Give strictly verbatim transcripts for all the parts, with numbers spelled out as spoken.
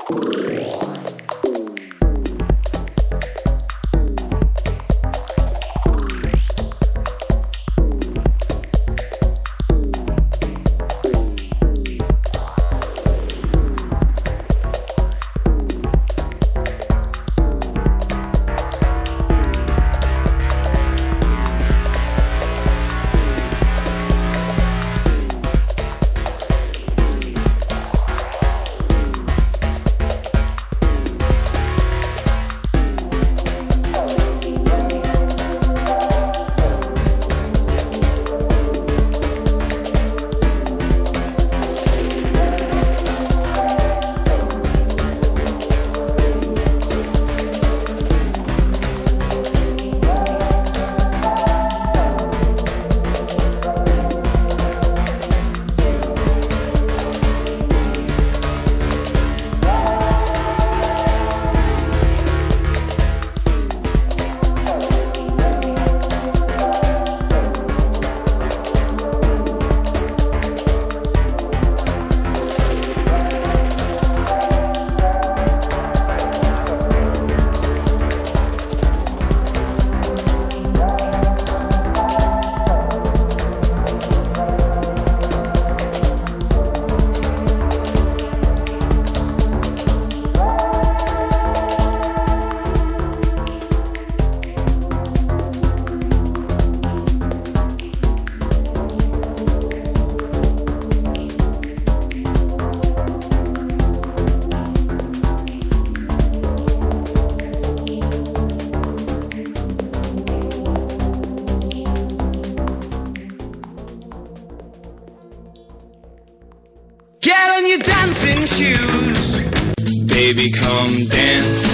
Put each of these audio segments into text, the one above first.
dancing shoes. Baby, come dance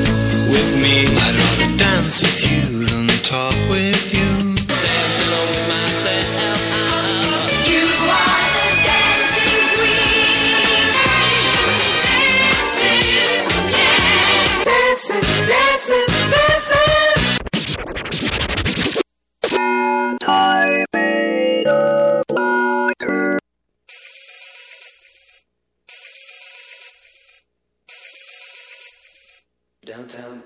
with me. I'd rather dance with you than talk with you. Dance along with myself. You are the dancing queen. Dancing, dancing, dancing, dancing. I made a blocker. Downtown,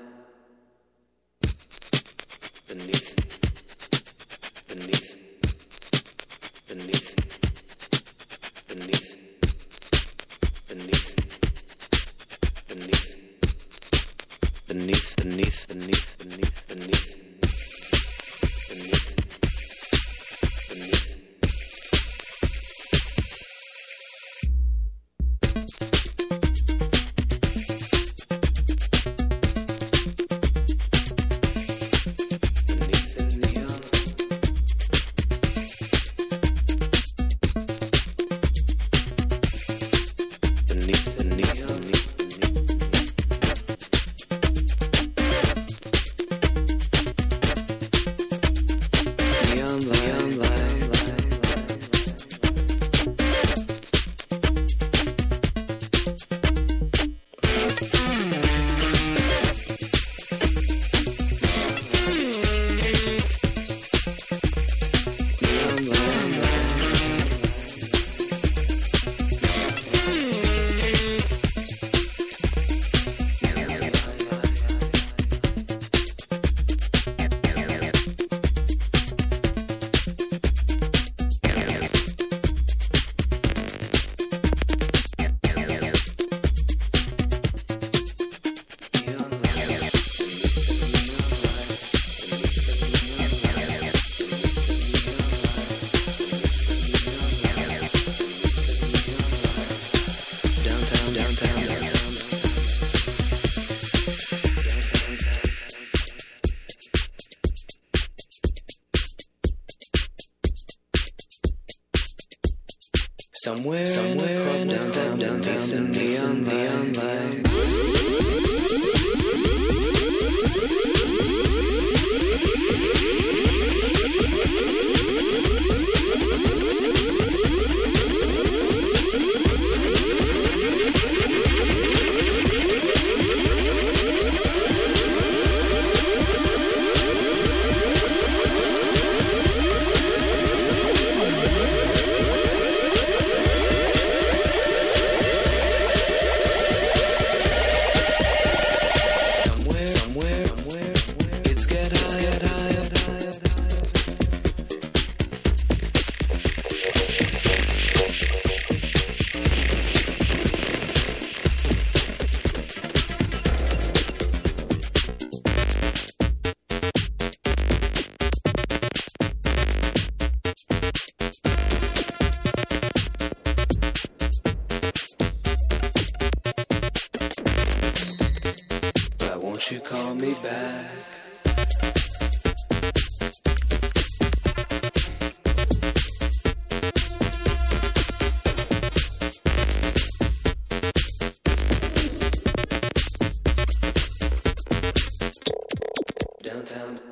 beneath, beneath, beneath, beneath, beneath, beneath, beneath, beneath, beneath, beneath, beneath, beneath, beneath. Somewhere, somewhere in a club downtown, downtown, the neon, neon light. won't you call me back? Downtown.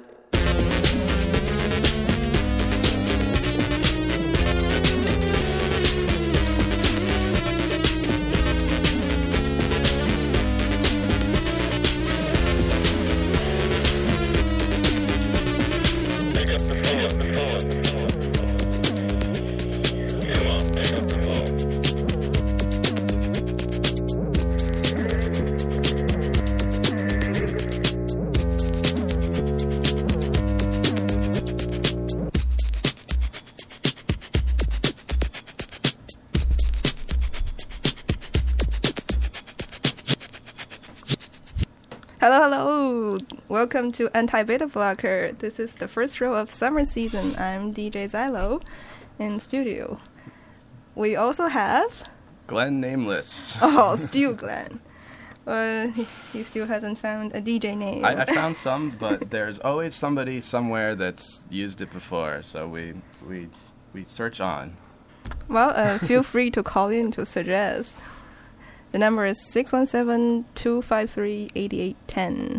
Hello, hello! Welcome to Anti-Beta Blocker. This is the first show of summer season. I'm D J Zylo in studio. We also have... Glenn Nameless. Oh, still Glenn. Uh, he, he still hasn't found a D J name. I, I found some, but there's always somebody somewhere that's used it before, so we we we search on. Well, uh, feel free to call in to suggest. The number is six one seven, two five three, eight eight one zero.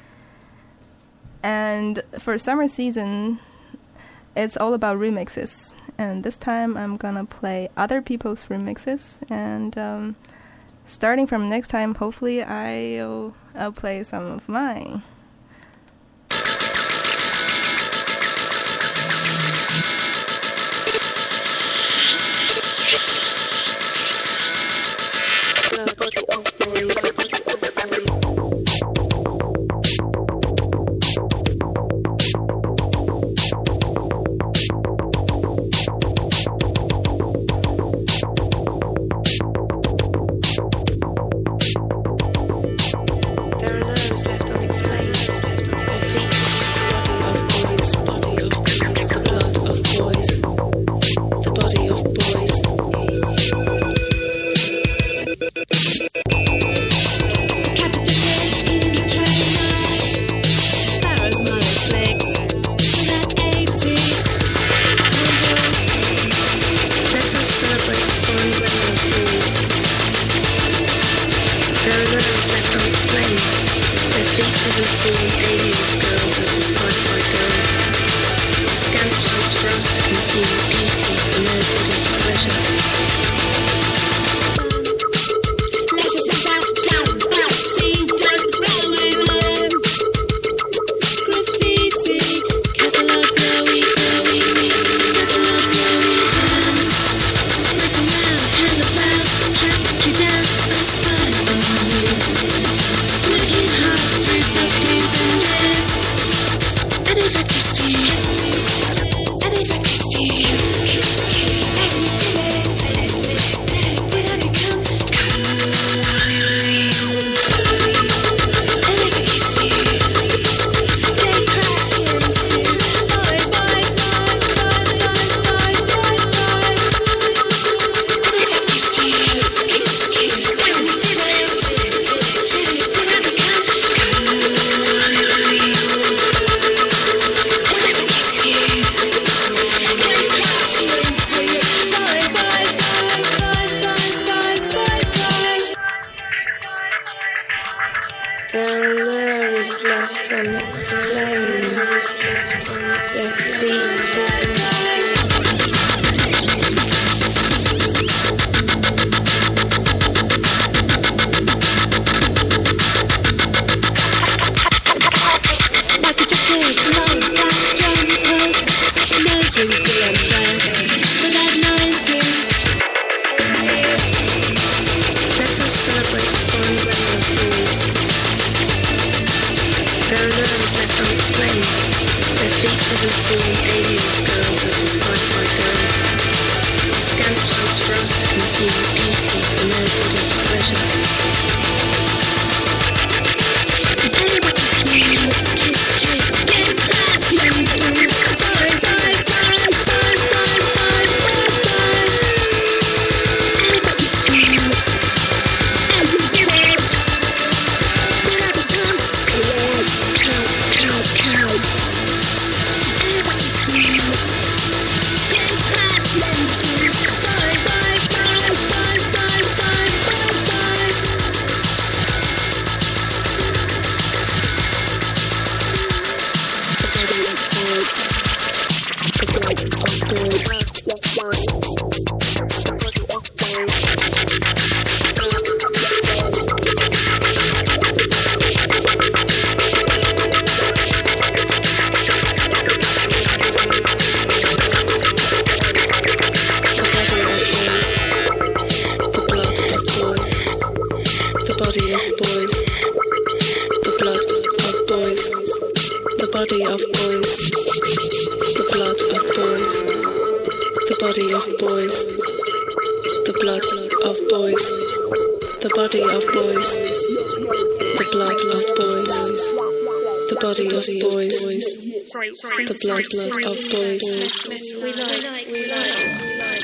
And for summer season, it's all about remixes. And this time I'm gonna play other people's remixes. And um, starting from next time, hopefully I'll, I'll play some of mine. Thank you. body of boys, the blood of boys, the body of boys, the blood of boys, the body of boys, the blood of boys, the body of boys, the blood of boys, the body of boys, the blood of boys. We like, we like, we like.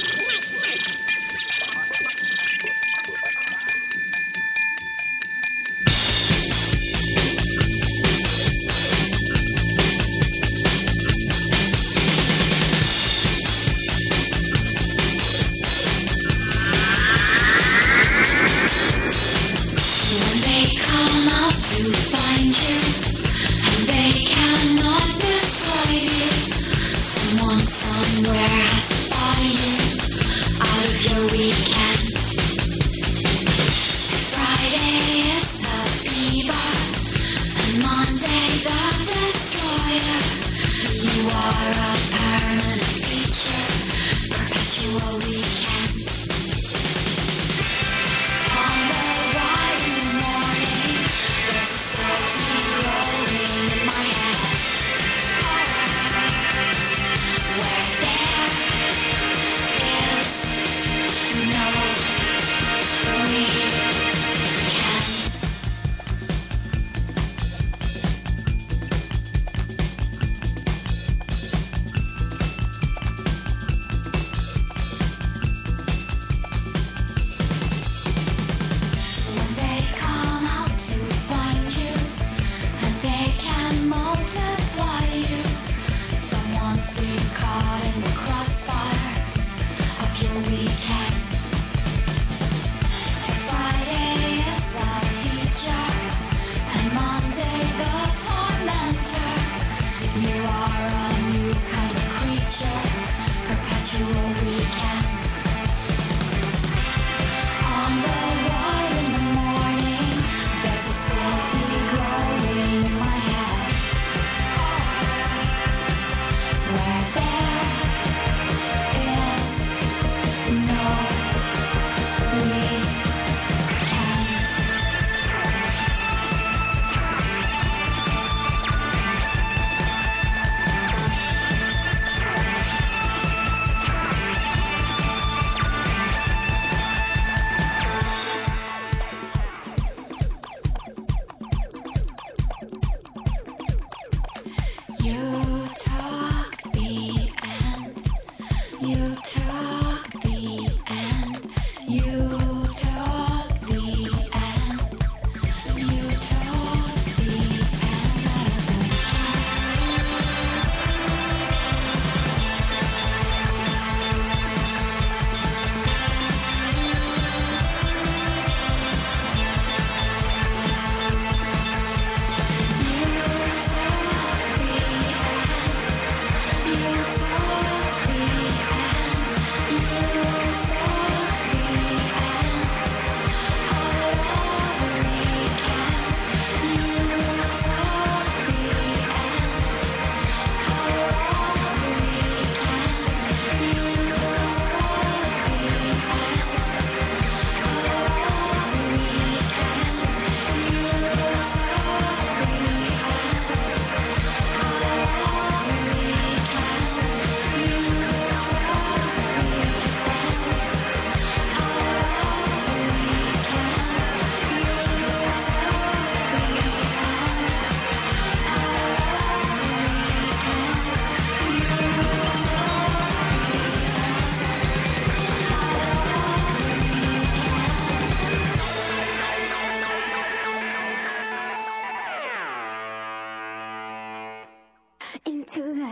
Into the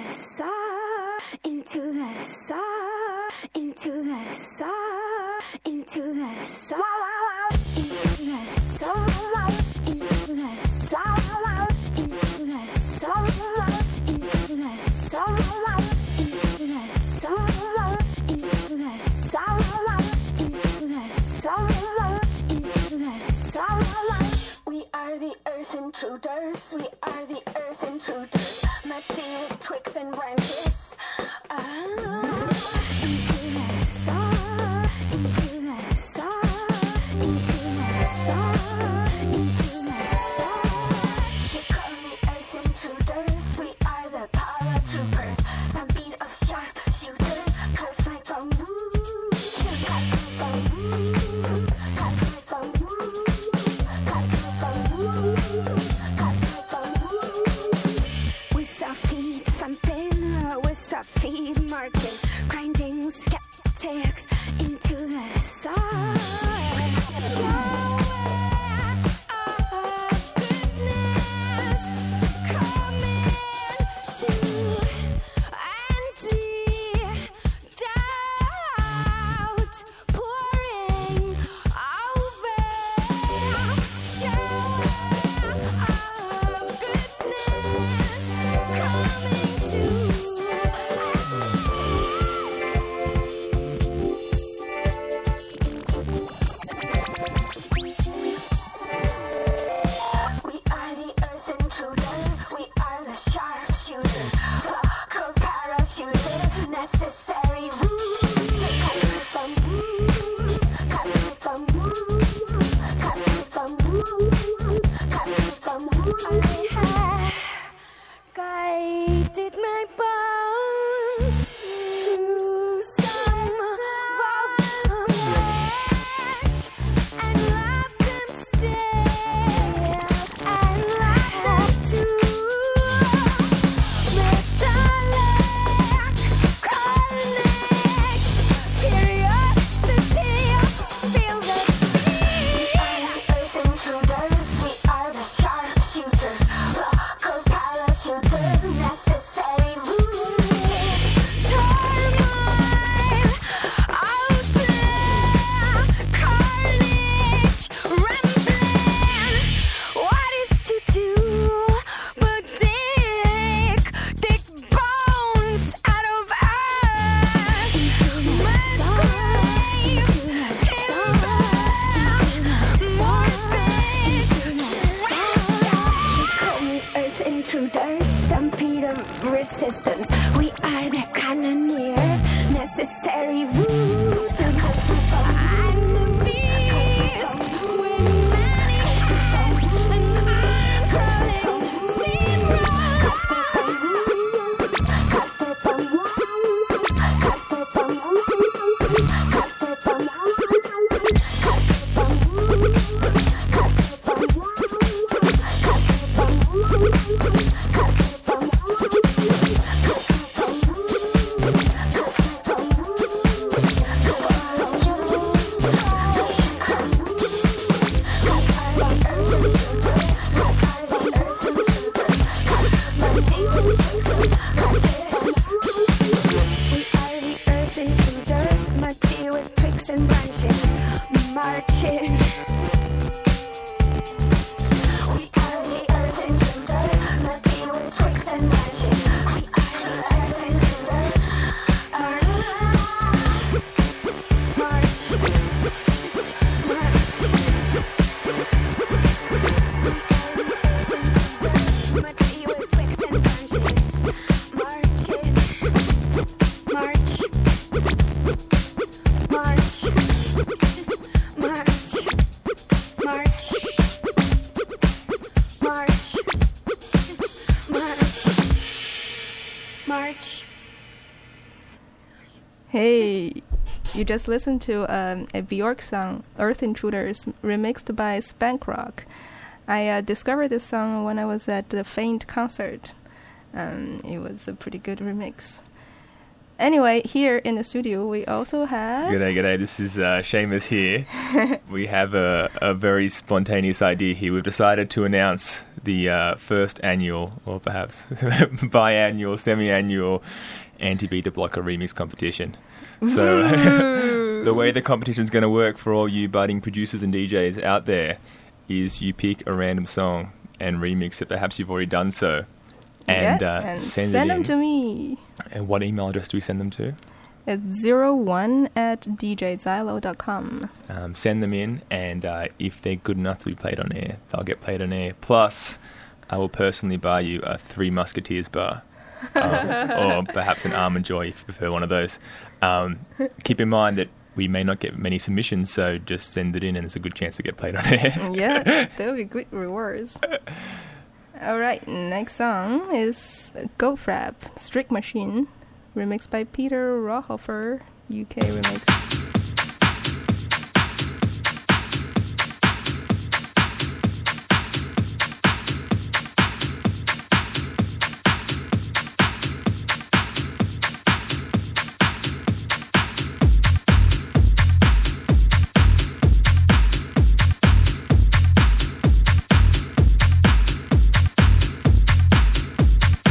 sun, into the sun, into the sun, into the sun, into the sun, into the sun, into the sun, into the sun, into the sun, into the sun, into the sun, into the sun. We are the earth intruders, we are the earth intruders. Messy with twigs and branches. Oh, into the sun, into the sun, into the sun, guided my bones through some voyage and left them still and left to metallic carnage. Curiosity feel the speed. We are the earth intruders, we are the sharpshooters, local parachuters, necessary rules. Turmoil, out there, carnage, rambling. What is to do but dig, dig bones out of earth? Mud graves, timber, morbid, Earth's intruders, stampede of resistance. We are the cannoneers, necessary root and the beast with many heads and arms rolling and branches marching. We are the earth intruders, muddy with tricks and branches. We are the earth intruders. March, march, march. Muddy with tricks and branches. Marching, march. March, march, march, march, march, march. Hey, you just listened to um, a Bjork song, Earth Intruders, remixed by Spank Rock. I uh, discovered this song when I was at the Faint concert. Um, it was a pretty good remix. Anyway, here in the studio, we also have... G'day, g'day. This is uh, Seamus here. We have a, a very spontaneous idea here. We've decided to announce the uh, first annual, or perhaps biannual, semi-annual Anti-Beta Blocker Remix competition. So the way the competition's going to work for all you budding producers and D Js out there is you pick a random song and remix it. Perhaps you've already done so. And, yeah, uh, and send, send it them in. to me. And what email address do we send them to? It's zero one at d j zylo dot com. Um, send them in, and uh, if they're good enough to be played on air, they'll get played on air. Plus, I will personally buy you a Three Musketeers bar, um, or perhaps an Almond Joy if you prefer one of those. Um, keep in mind that we may not get many submissions, so just send it in, and there's a good chance to get played on air. Yeah, that would be good rewards. All right, next song is Goldfrapp, Strict Machine, remixed by Peter Rohofer, U K remix.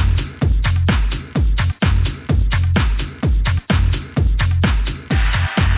We'll be right back.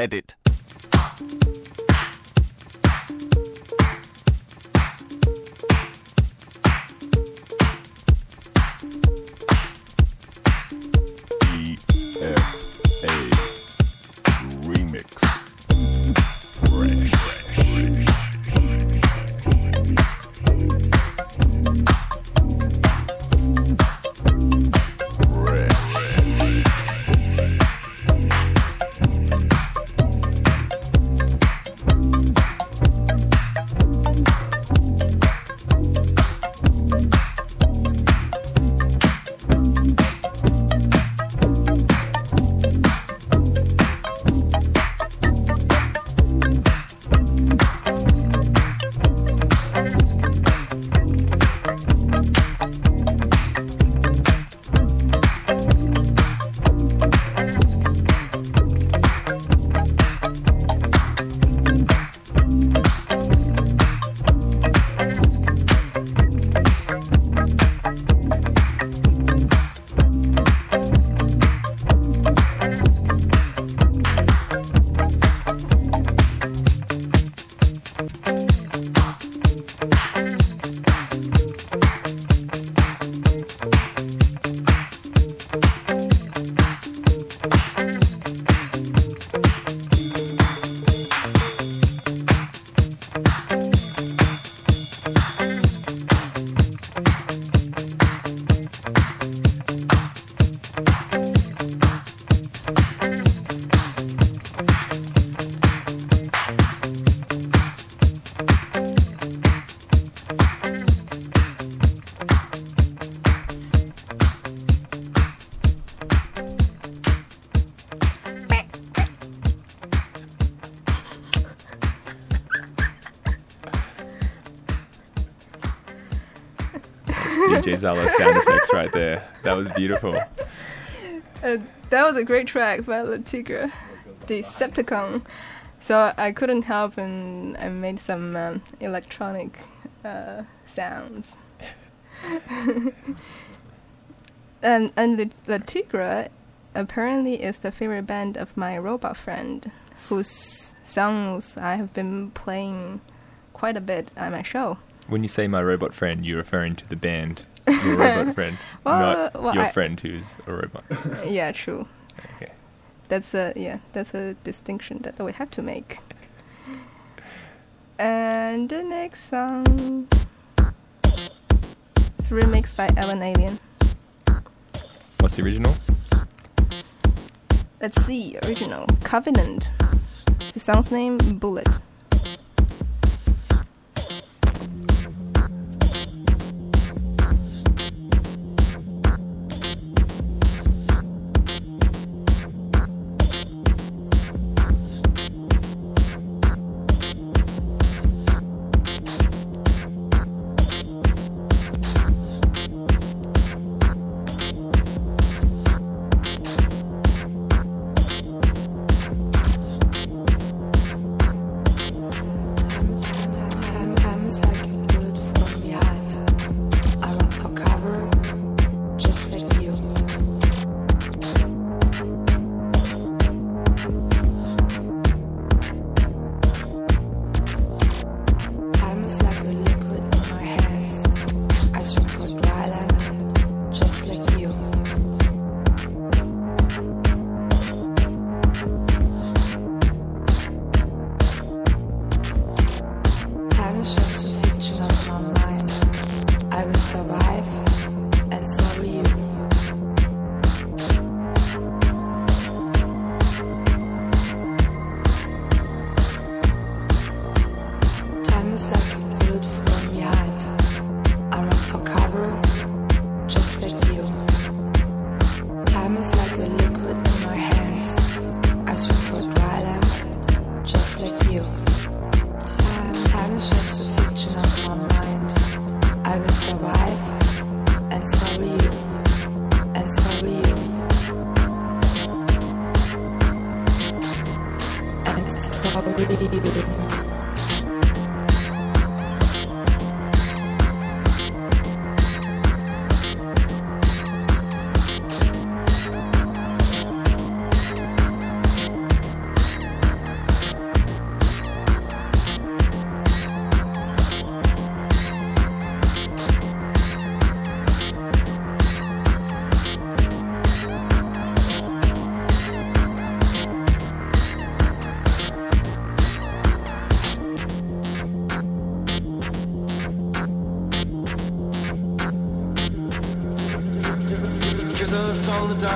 Edit. E F A Remix. Fresh. D J Zala sound effects right there. That was beautiful. Uh, that was a great track by La Tigre, Decepticon. So I couldn't help and I made some um, electronic uh, sounds. and and the, the Tigre apparently is the favorite band of my robot friend, whose songs I have been playing quite a bit on my show. When you say my robot friend, you're referring to the band, your robot friend, well, not well, your I, friend who's a robot. Yeah, true. Okay. That's a yeah, that's a distinction that we have to make. And the next song is remixed by Ellen Alien. What's the original? Let's see, original Covenant. The song's name Bullet.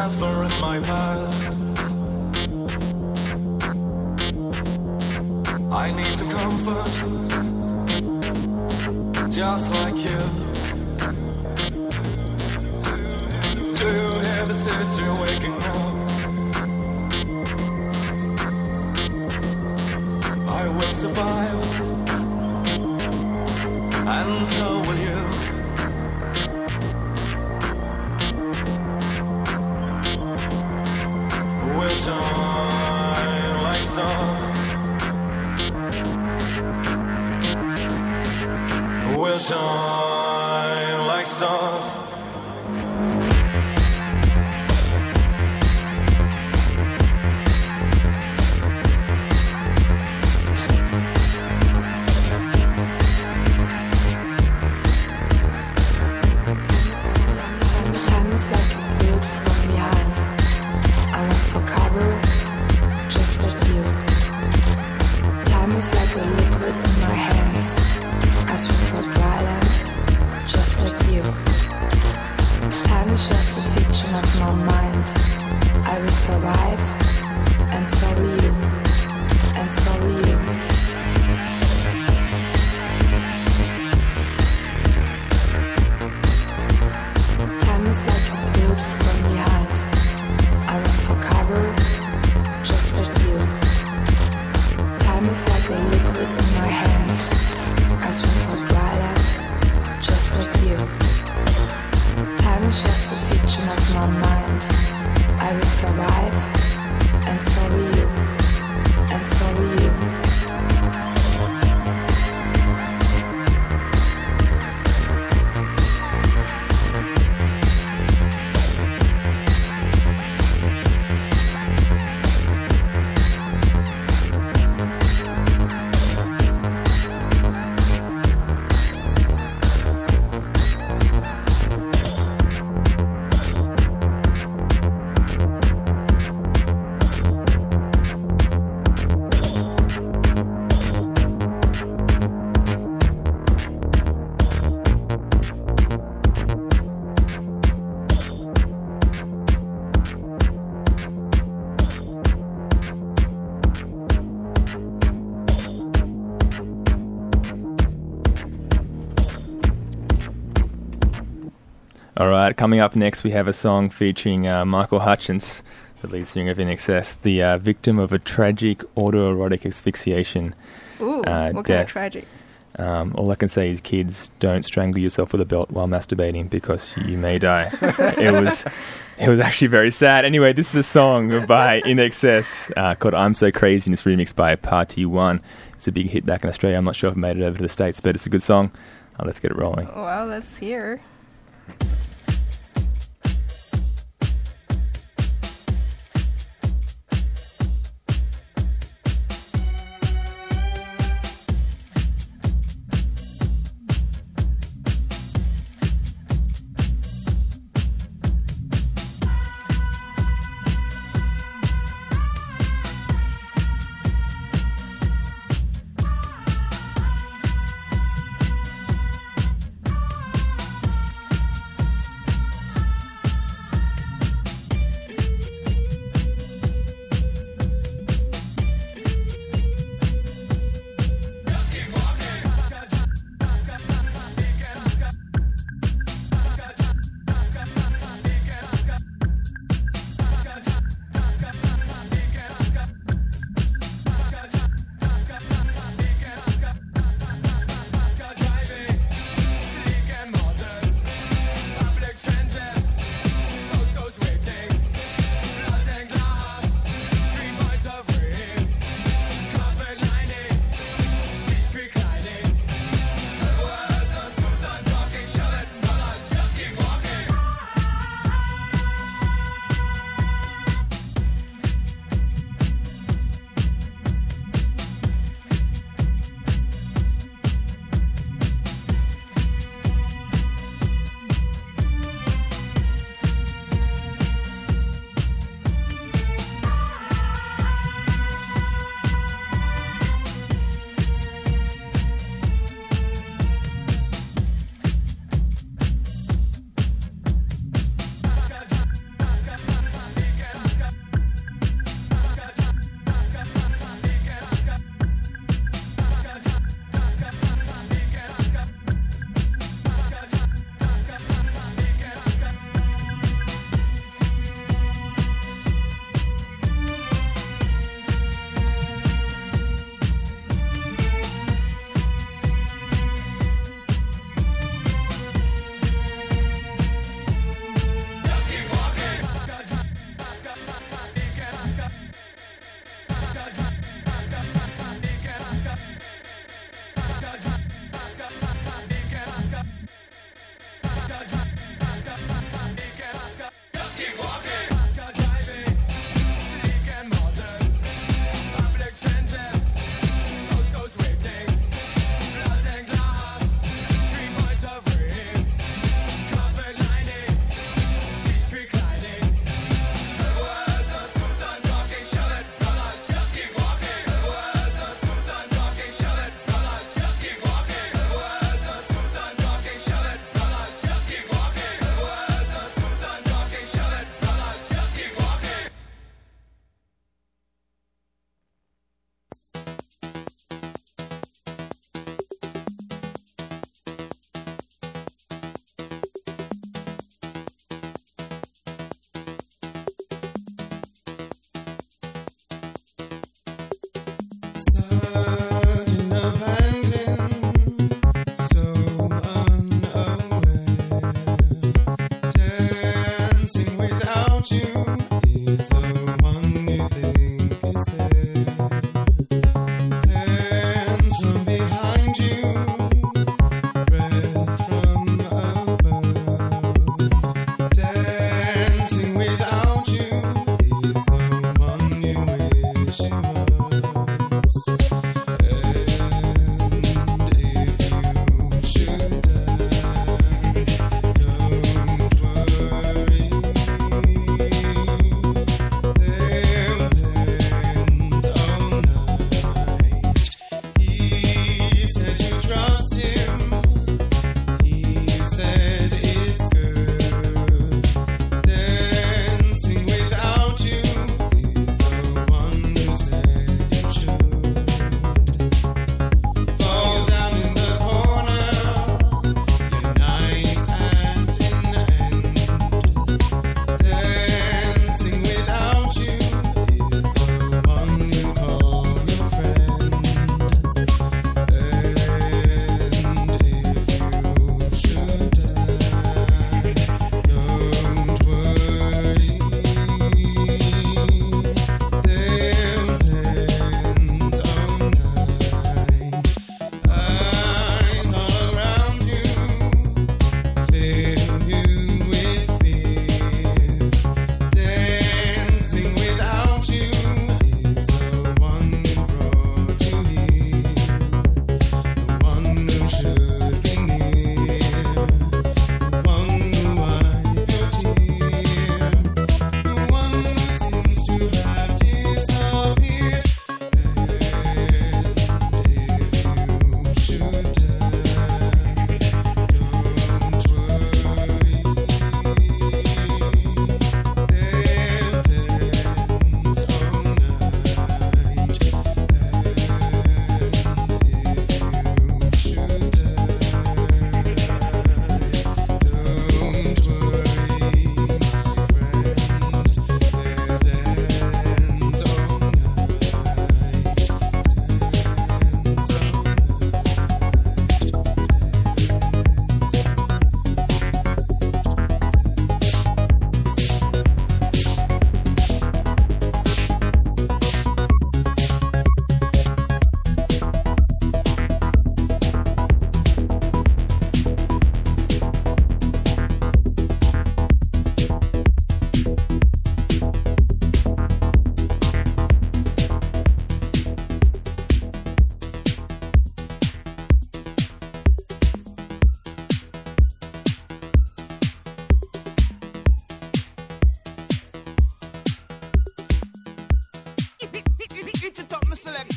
transfer in my past. I need some comfort, just like you. Do you hear the city waking up? I will survive, and so will you. We'll shine like stars. We'll shine like stars. Time is like a boat from behind. I run for cover, just like you. Time is like a liquid in my hands. I swim for dry land, just like you. Time is just a fiction of my mind. I will survive, and so will you, and so will you. Time is like a boat from behind. I run for cover, just like you. Time is like a liquid in my hands. I swim for dry land, just like you. Time is just a fiction of my mind. I will survive, and so will you, and so will you. All right, coming up next, we have a song featuring uh, Michael Hutchence, the lead singer of I N X S, the uh, victim of a tragic autoerotic asphyxiation. Ooh, uh, what kind death. of tragic? Um, all I can say is, kids, don't strangle yourself with a belt while masturbating because you may die. it was it was actually very sad. Anyway, this is a song by I N X S uh, called I'm So Crazy, and it's remixed by Party One. It's a big hit back in Australia. I'm not sure if it made it over to the States, but it's a good song. Uh, let's get it rolling. Well, let's hear.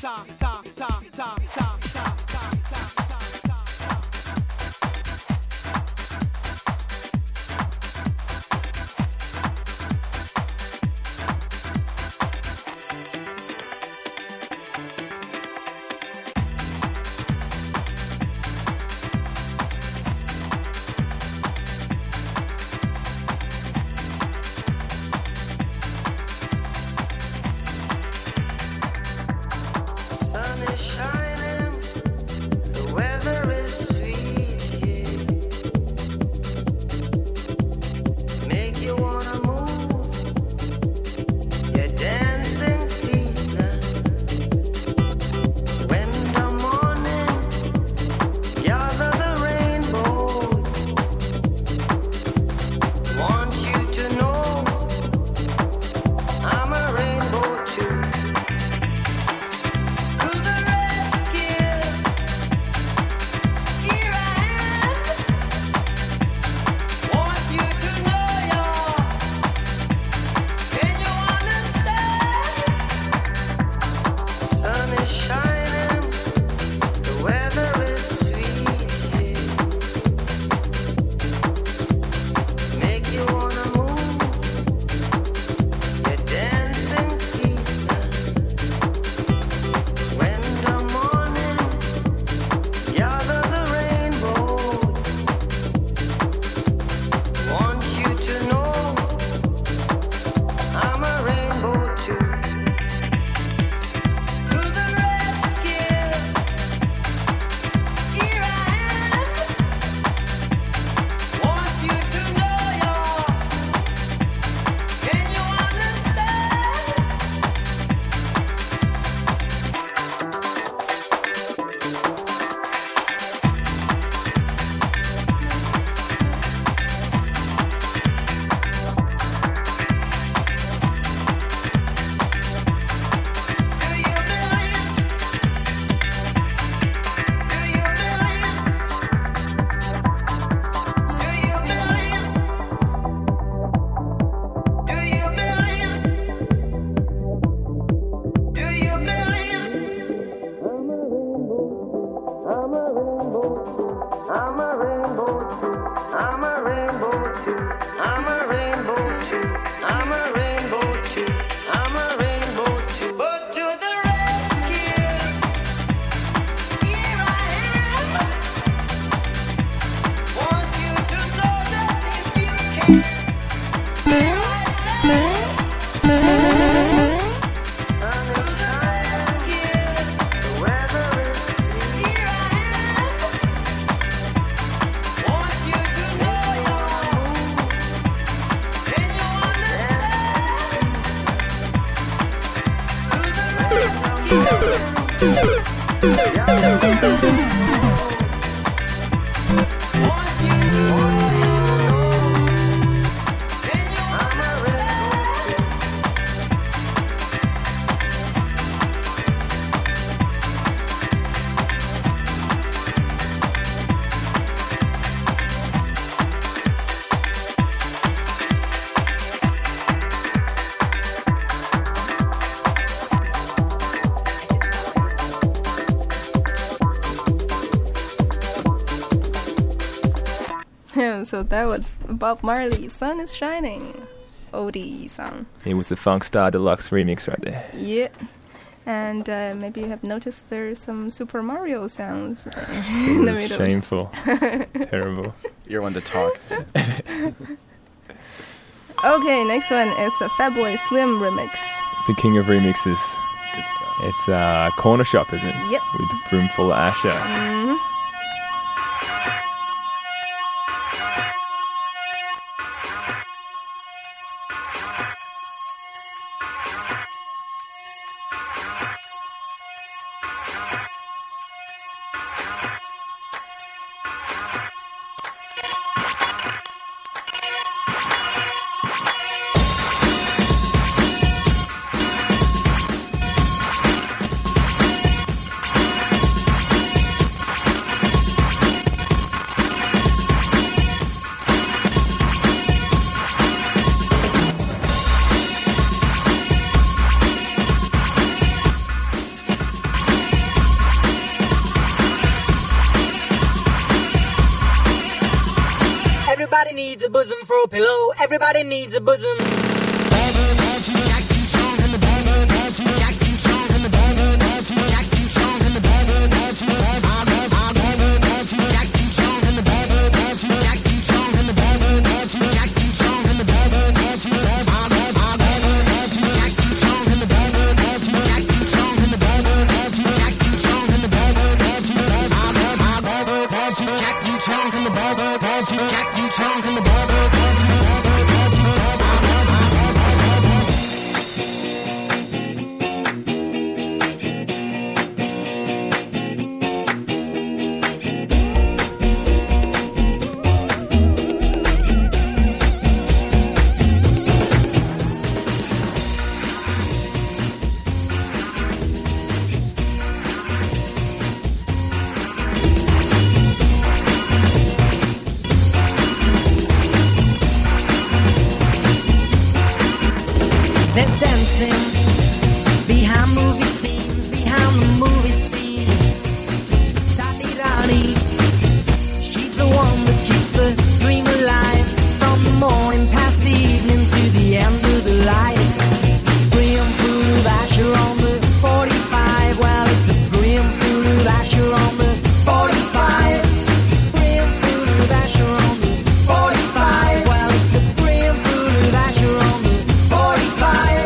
ta ta ta ta ta ta ta ta ta. So that was Bob Marley, Sun is Shining, oldie song. It was the Funk Star Deluxe remix right there. Yeah. And uh, maybe you have noticed there's some Super Mario sounds uh, in the middle. Shameful. Terrible. You're one to talk. Okay, next one is a Fatboy Slim remix. The king of remixes. Good stuff. It's uh, Corner Shop, isn't it? Yep. With Broomful of Asher. Mm-hmm. Everybody needs a bosom for a pillow. Everybody needs a bosom. There's dancing behind movie scenes, behind the movie scene. Satirani, she's the one that keeps the dream alive. From the morning past the evening to the end of the light. Brim food of Asher on the forty-five. Well, it's a brim food of Asher on the forty-five. Brim food of Asher on the forty-five. Well, it's a brim food of Asher on the forty-five.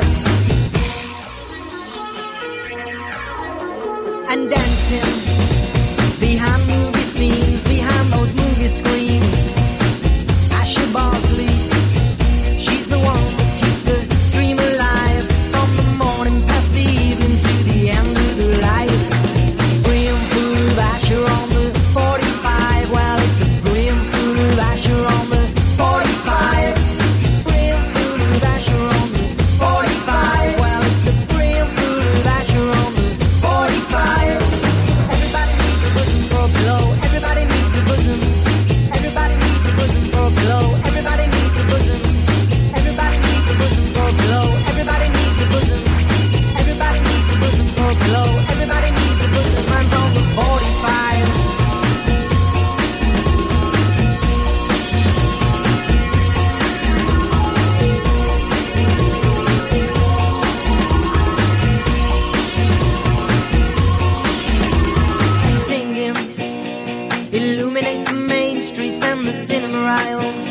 And dancing behind movie scenes, behind those movie screens. Asher Bosley, she's the one that keeps the dream alive. From the morning past the evening to the end of the light. Brim food of Asher on the forty-five. Well, it's a brim food of Asher on the forty-five. Brim food of Asher on the forty-five. Well, it's a brim food of Asher on the forty-five. Everybody needs a bosom for a pillow. Everybody needs a bosom. Everybody needs a bosom for a pillow. Everybody needs a bosom. Everybody needs a bosom for a pillow. Everybody needs a bosom. Everybody needs a bosom for a pillow. Everybody needs a bosom. Mine's on the forty-five. And singing, illuminate the main streets and the cinema aisles.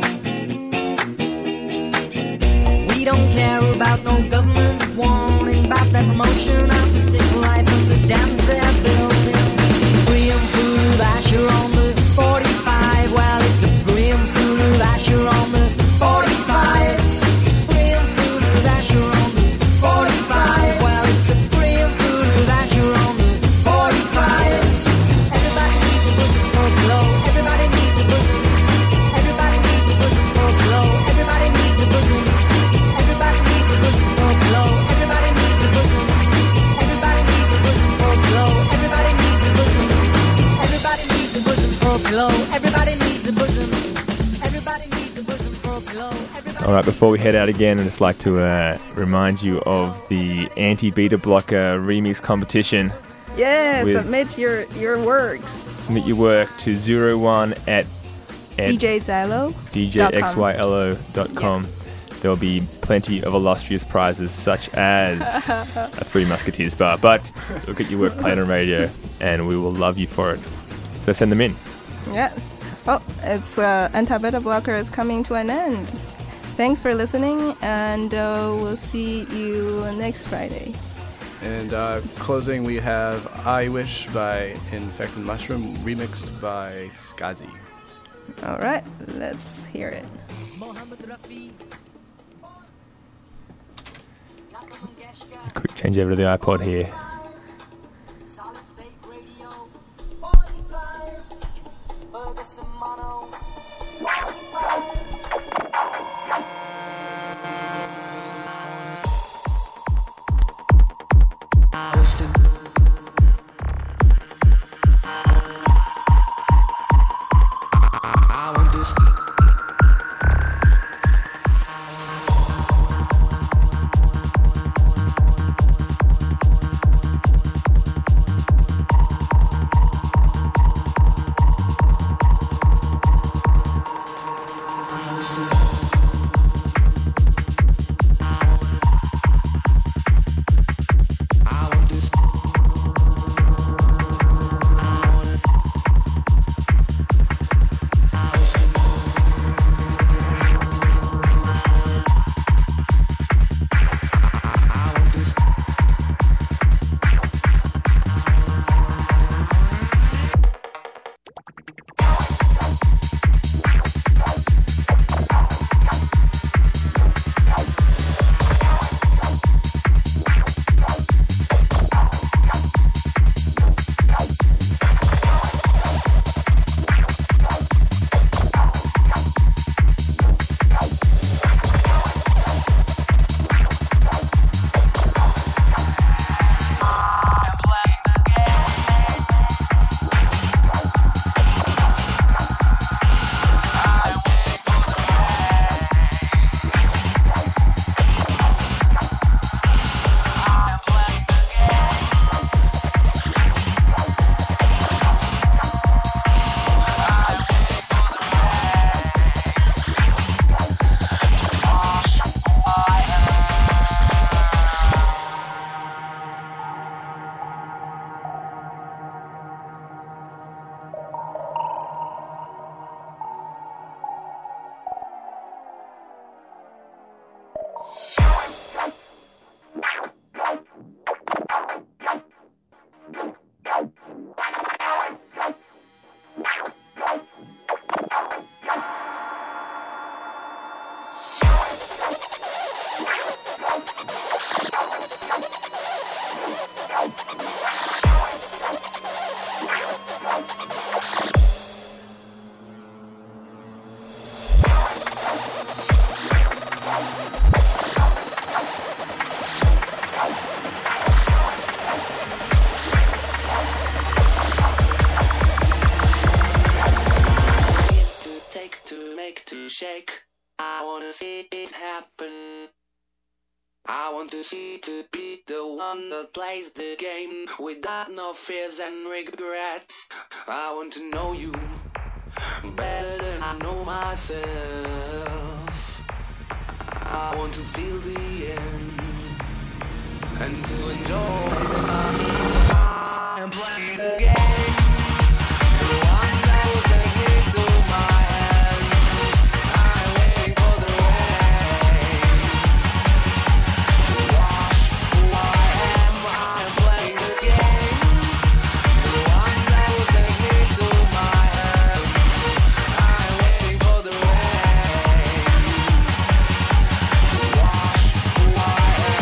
We don't care about no government warning about that promotion of the civil life and the dams they're building. Brim food of Asher on the forty-five. Well, it's a brim food of Asher on the forty-five. Brim food of Asher on the forty-five. Well, it's a brim food of Asher on the forty-five. Everybody needs a bosom for a pillow. Everybody needs a bosom. Everybody needs a bosom for a pillow. Everybody needs a bosom. Everybody needs a bosom for a pillow. Everybody needs a bosom. Everybody needs a bosom for a pillow. Everybody needs a bosom. Everybody needs a bosom for a pillow. Everybody needs a bosom. Everybody needs a bosom for a pillow. Everybody All right, before we head out again, I'd just like to uh, remind you of the Anti-Beta Blocker remix competition. Yeah, With- submit your, your works. Submit your work to zero one at, at D J Zylo. D J X Y L O dot com. There'll be plenty of illustrious prizes, such as a free Musketeers bar. But we'll get your work played on radio, and we will love you for it. So send them in. Yeah. Well, it's uh, Anti-Beta Blocker is coming to an end. Thanks for listening, and uh, we'll see you next Friday. And uh, closing, we have I Wish by Infected Mushroom, remixed by Skazi. All right, let's hear it. Quick change over to the iPod here. make to shake. I wanna see it happen. I want to see to be the one that plays the game without no fears and regrets. I want to know you better than I know myself. I want to feel the end and to enjoy the night and play the game. The one that will take me to my hand. I'm waiting for the rain to wash who I am. I'm playing the game. The one that will take me to my hand. I'm waiting for the rain to wash who I am.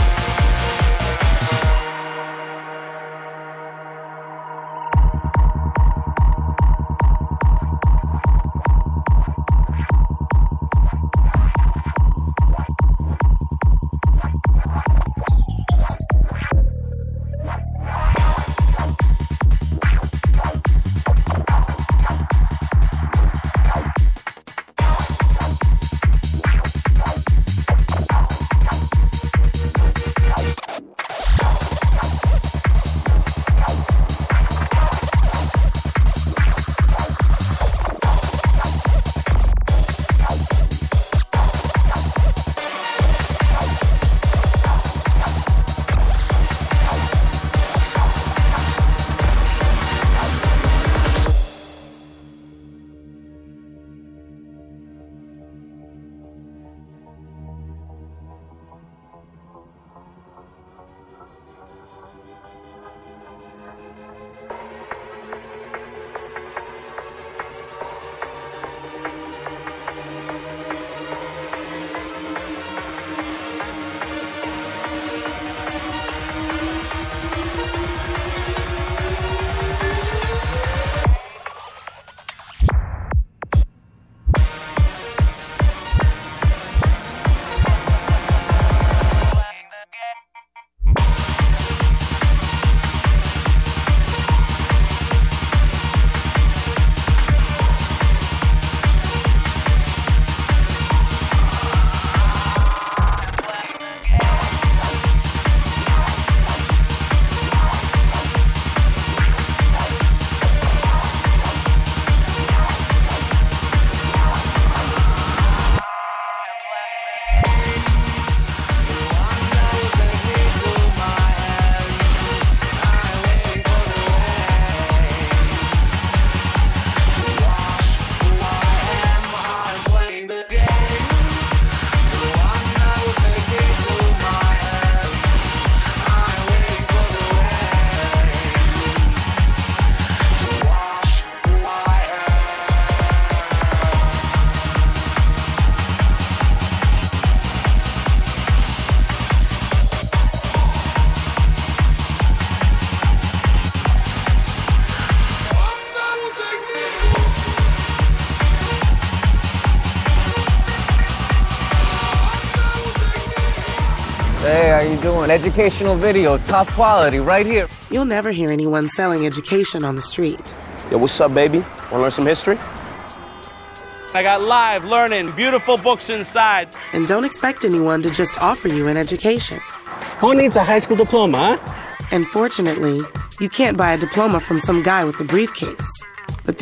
Hey, how you doing? Educational videos, top quality, right here. You'll never hear anyone selling education on the street. Yo, what's up, baby? Want to learn some history? I got live learning, beautiful books inside. And don't expect anyone to just offer you an education. Who needs a high school diploma, huh? And fortunately, you can't buy a diploma from some guy with a briefcase.